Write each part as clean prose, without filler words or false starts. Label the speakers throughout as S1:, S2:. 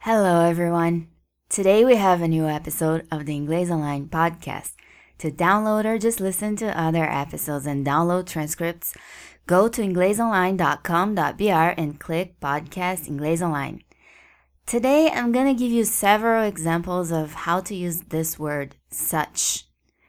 S1: Hello, everyone. Today we have a new episode of the Inglês Online podcast. To download or just listen to other episodes and download transcripts, go to inglesonline.com.br and click Podcast Inglês Online. Today I'm going to give you several examples of how to use this word, such.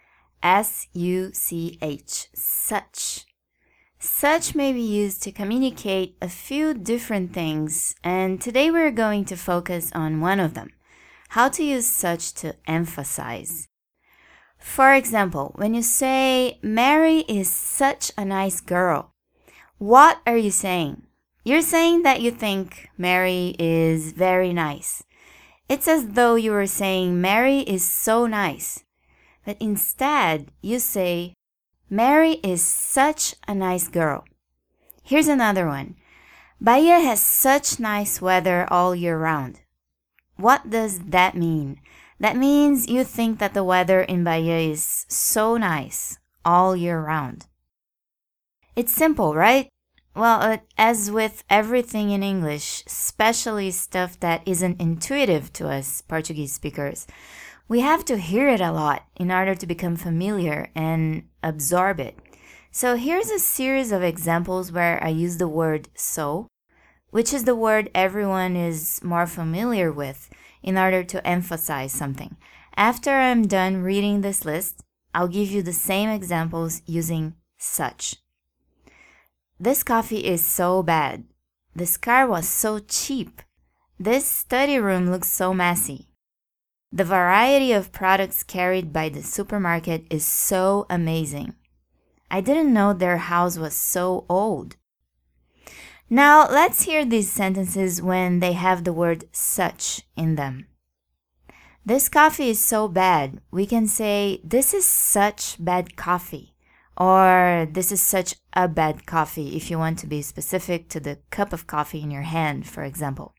S1: S-U-C-H, such. Such may be used to communicate a few different things, and today we're going to focus on one of them, how to use such to emphasize. For example, when you say, Mary is such a nice girl, what are you saying? You're saying that you think Mary is very nice. It's as though you were saying Mary is so nice, but instead you say, Mary is such a nice girl. Here's another one. Bahia has such nice weather all year round. What does that mean? That means you think that the weather in Bahia is so nice all year round. It's simple, right? Well, as with everything in English, especially stuff that isn't intuitive to us Portuguese speakers, we have to hear it a lot in order to become familiar and absorb it. So here's a series of examples where I use the word so, which is the word everyone is more familiar with, in order to emphasize something. After I'm done reading this list, I'll give you the same examples using such. This coffee is so bad. This car was so cheap. This study room looks so messy. The variety of products carried by the supermarket is so amazing. I didn't know their house was so old. Now, let's hear these sentences when they have the word such in them. This coffee is so bad. We can say, this is such bad coffee. Or, this is such a bad coffee if you want to be specific to the cup of coffee in your hand, for example.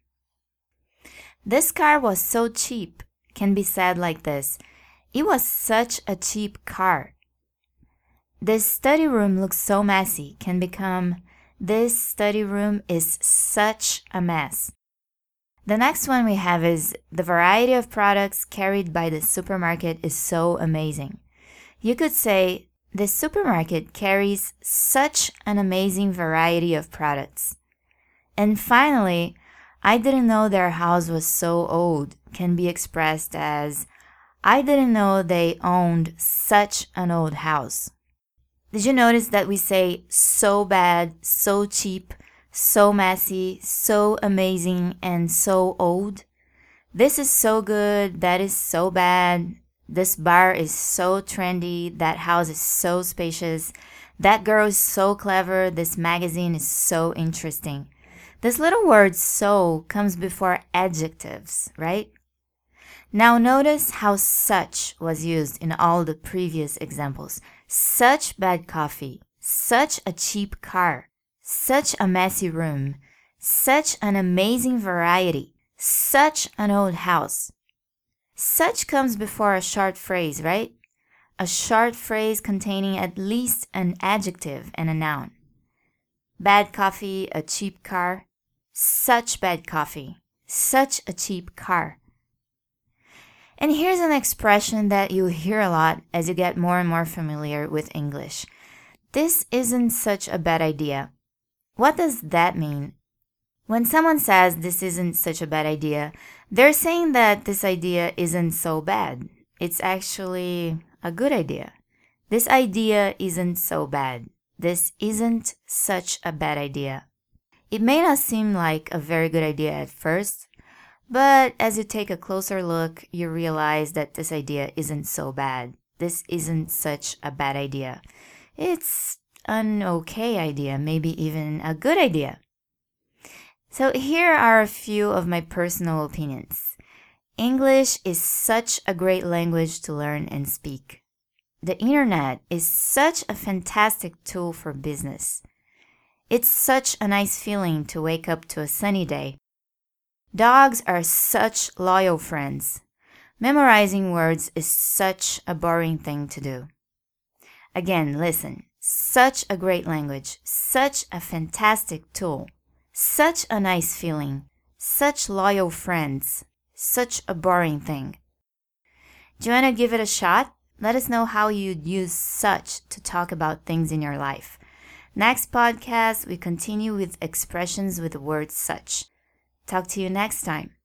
S1: This car was so cheap can be said like this. It was such a cheap car. This study room looks so messy can become, this study room is such a mess. The next one we have is, the variety of products carried by the supermarket is so amazing. You could say, this supermarket carries such an amazing variety of products. And finally, I didn't know their house was so old can be expressed as, I didn't know they owned such an old house. Did you notice that we say so bad, so cheap, so messy, so amazing, and so old? This is so good, that is so bad. This bar is so trendy, that house is so spacious. That girl is so clever, this magazine is so interesting. This little word so comes before adjectives, right? Now notice how such was used in all the previous examples. Such bad coffee, such a cheap car, such a messy room, such an amazing variety, such an old house. Such comes before a short phrase, right? A short phrase containing at least an adjective and a noun. Bad coffee, a cheap car. Such bad coffee, such a cheap car. And here's an expression that you hear a lot as you get more and more familiar with English. This isn't such a bad idea. What does that mean? When someone says this isn't such a bad idea, they're saying that this idea isn't so bad. It's actually a good idea. This idea isn't so bad. This isn't such a bad idea. It may not seem like a very good idea at first, but as you take a closer look, you realize that this idea isn't so bad. This isn't such a bad idea. It's an okay idea, maybe even a good idea. So here are a few of my personal opinions. English is such a great language to learn and speak. The internet is such a fantastic tool for business. It's such a nice feeling to wake up to a sunny day. Dogs are such loyal friends. Memorizing words is such a boring thing to do. Again, listen. Such a great language. Such a fantastic tool. Such a nice feeling. Such loyal friends. Such a boring thing. Do you want to give it a shot? Let us know how you'd use such to talk about things in your life. Next podcast, we continue with expressions with the word such. Talk to you next time.